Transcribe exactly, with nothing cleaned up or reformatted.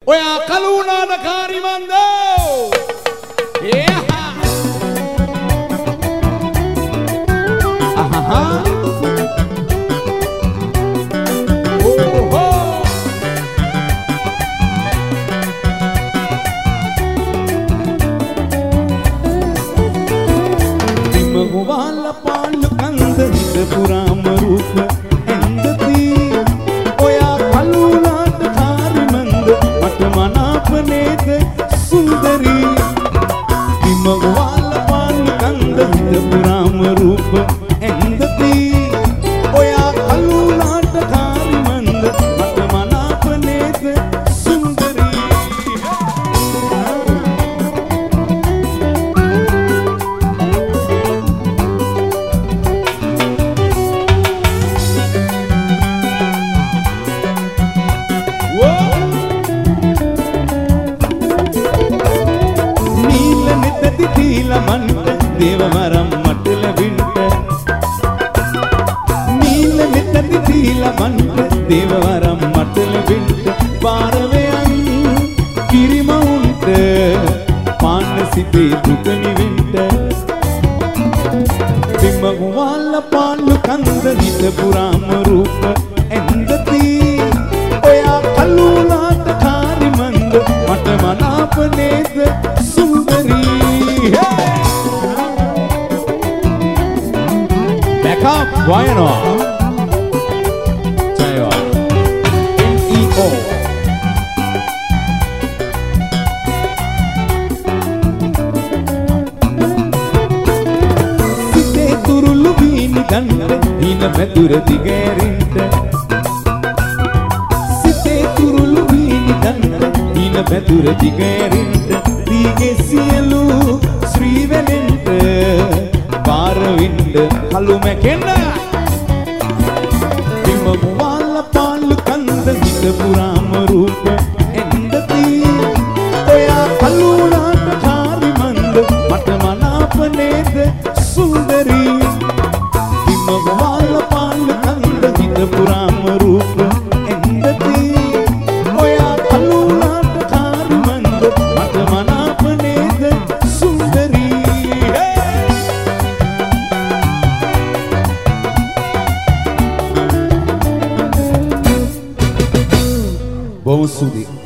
ඔයා කළු වුණාද කාරිමන්ද? Wala palu kanda hida puram roop endati oya kaluna thari mand mat manapned sundari bimma wala palu kanda hida puram roop endati oya kaluna thari mand mat manapned sundari මන්ට දේවවරම් මට ලැබින්ට නීල මෙතනදි දීලා මන්ට දේවවරම් මට ලැබින්ට පාරවයන් කිරිමවුන්ට පාන්න සිතේ දුක නිවෙන්ට බිම වල පාළු කන්ද හිත පුරාම රූප ඇන්දති ඔයා කළුණාට කාරිමන්ද මට මනාප නේද සුන්දරී Backup, bueno. Jaya. N E O. Site turulu bini danne hina medura digerinte. Site turulu bini danne hina medura digerinte. Dige sielu Sri velinte. පාරවින්ද කළු මැකෙන්න බිම වල පාළු කන්ද හිත පුරාම රූප එන්දති ඔයා කළුණාට කාරිමන්ද මට මනාප නේද සුන්දරී බිම වල පාළු කන්ද හිත පුරාම රූප එන්දති ඔයා කළුණාට කාරිමන්ද මට මනාප නේද සුන්දරී Bom sudi.